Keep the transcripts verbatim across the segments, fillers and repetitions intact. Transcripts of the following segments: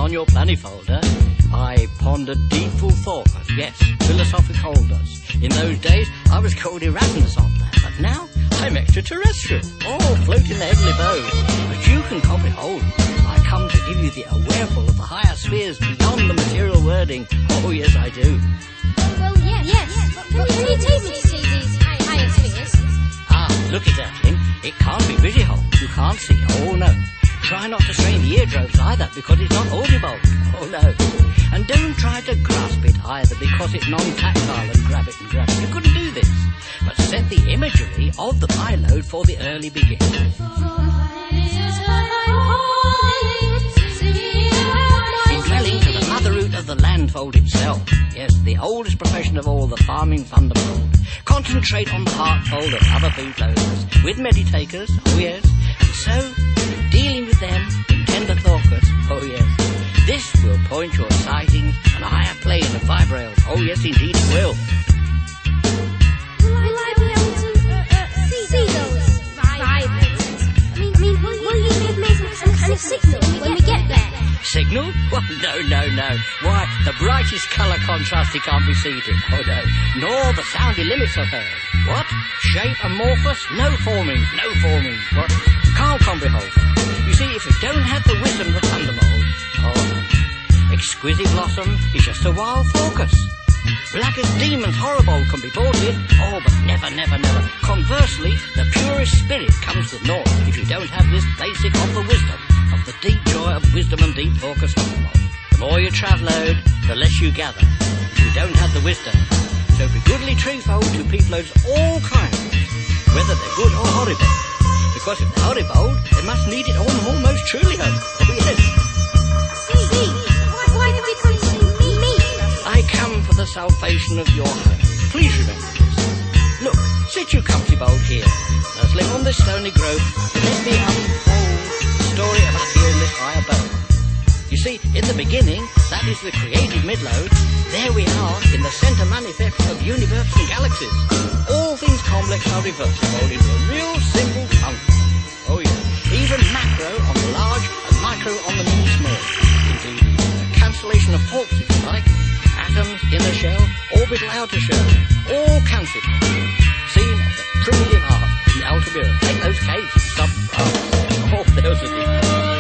on your planifolder, I pondered deep full thought, yes, philosophic holders. In those days, I was called Erasmus of that, but now I'm extraterrestrial, all float in the heavenly boat. But you can comprehend, I come to give you the awareful of the higher spheres beyond the material wording. Oh, yes, I do. Well, yes, yes. But can you take me to see these higher spheres? Ah, look at that thing. It can't be visual. You can't see. Oh, no. Try not to strain the eardrums either, because it's not audible. Oh, no. And don't try to grasp it either, because it's non-tactile and grab it and grab it. You couldn't do this. But set the imagery of the payload for the early beginnings. In dwelling to the mother root of the landfold itself, yes, the oldest profession of all, the farming thunderbolt. Concentrate on the heartfold of other bootloaders, with meditators, oh yes, and so, dealing with them in tender thoughts, oh yes, this will point your sightings on a higher plane of vibrails, oh yes, indeed it will. Will I be able to uh, uh, see, see those vibrations? I mean, I mean will, will you give me some kind of signal when we get there? Signal? Well, no, no, no. Why, the brightest colour contrast he can't be seen. Oh, no. Nor the soundy limits are heard. What? Shape amorphous? No forming. No forming. What? Can't comprehend. You see, if you don't have the wisdom of the thunderbolt, oh, exquisite blossom is just a wild focus. Black as demons, horrible can be bought with. Oh, but never, never, never. Conversely, the purest spirit comes to naught if you don't have this basic of the wisdom, of the deep joy of wisdom and deep focus. The more you travelload, the less you gather, if you don't have the wisdom. So be goodly truthful to people's all kinds, whether they're good or horrible. Because if they're horrible, they must need it on almost truly. Oh, yes. See, why, why did we come to see me? I come for the salvation of your home. Please remember this. Look, sit you comfortable here. Nuzzling on this stony grove, let me unfold the story of us here in this high abode. You see, in the beginning, that is the creative midlode, there we are in the centre manifest of universe and galaxies. All things complex are reversible into a real simple function. Oh yes, even macro on the large and micro on the mini small. Indeed, a cancellation of faults, if you like. Atoms, inner shell, orbital outer shell, all cancelled. Seen as a primitive art in the outer mirror. Take those caves, sub uh, oh, there was a difference.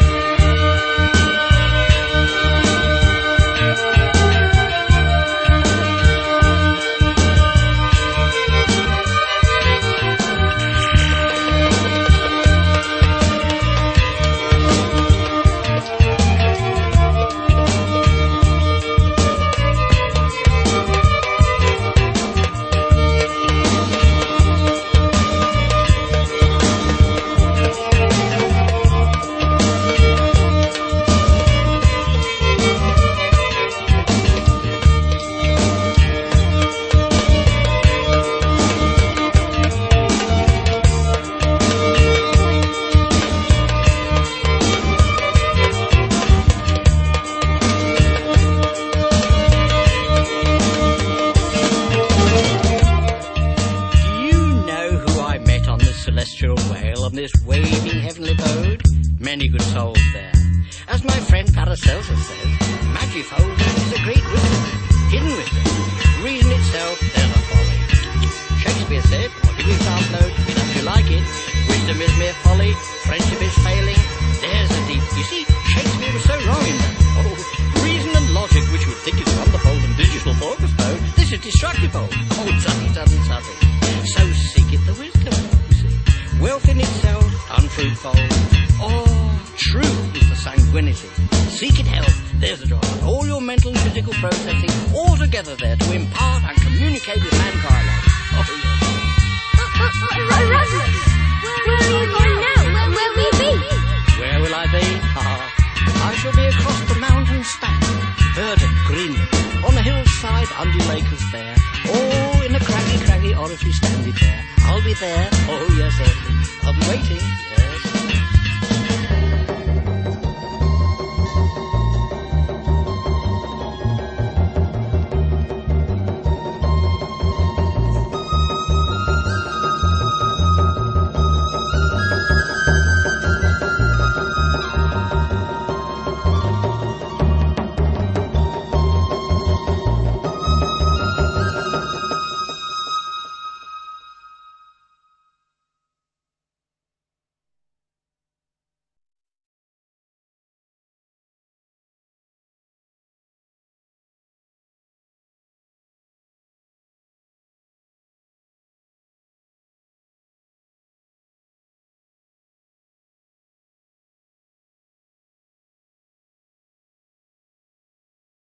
Celestial whale on this waving heavenly abode, many good souls there. As my friend Paracelsus says, Magifold is a great wisdom, hidden wisdom. Reason itself, there's a folly. Shakespeare said, I'll give you a sample note, if you like it, wisdom is mere folly, friendship is failing, there's a deep... You see, Shakespeare was so wrong in that. Oh, reason and logic, which you would think is wonderful and digital focus mode, this is destructible. Oh, tutty, tutty, tutty. So seek it the wisdom. Wealth in itself, unfruitful. Oh, true is the sanguinity. Seek it health, there's the joy. All your mental and physical processing, all together there to impart and communicate with mankind. Oh, yes. Erasmus, where are you going now? Where will you be? Where will I be? Ah, I shall be across the mountain span, verdant, green, on the hillside, undulations there, all in a craggy, craggy orifice standing there. I'll be there, oh yes, Earthly. I'll be waiting.